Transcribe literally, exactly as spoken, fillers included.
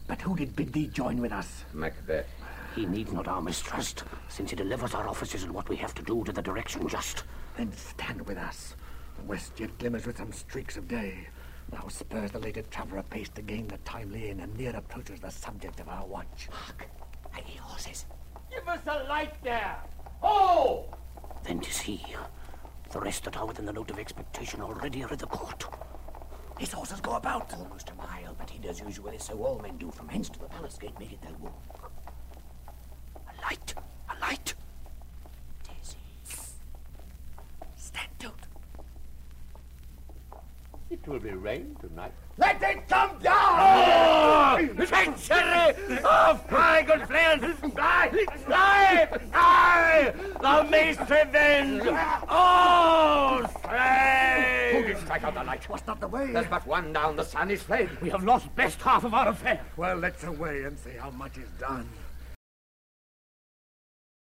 But who did bid thee join with us? Macbeth. He need not our mistrust, since he delivers our offices and what we have to do to the direction just. Then stand with us. The west yet glimmers with some streaks of day. Now spurs the lated traveller apace to gain the timely inn, and near approaches the subject of our watch. Hark! I hear horses. Give us a light there! Oh! Then 'tis he. The rest that are within the note of expectation already are at the court. His horses go about. Almost a mile, but he does usually so all men do. From hence to the palace gate make it their walk. A light! A light! 'Tis he. Stand to. It will be rain tonight. Let it come down! Oh! Treachery! Oh, fly, good friends! Fly! Fly! Fly! Thou mayst revenge! Oh, slay! Who did strike out the light? What's not the way? There's but one down, the sun is fled. We have lost best half of our affair. Well, let's away and see how much is done.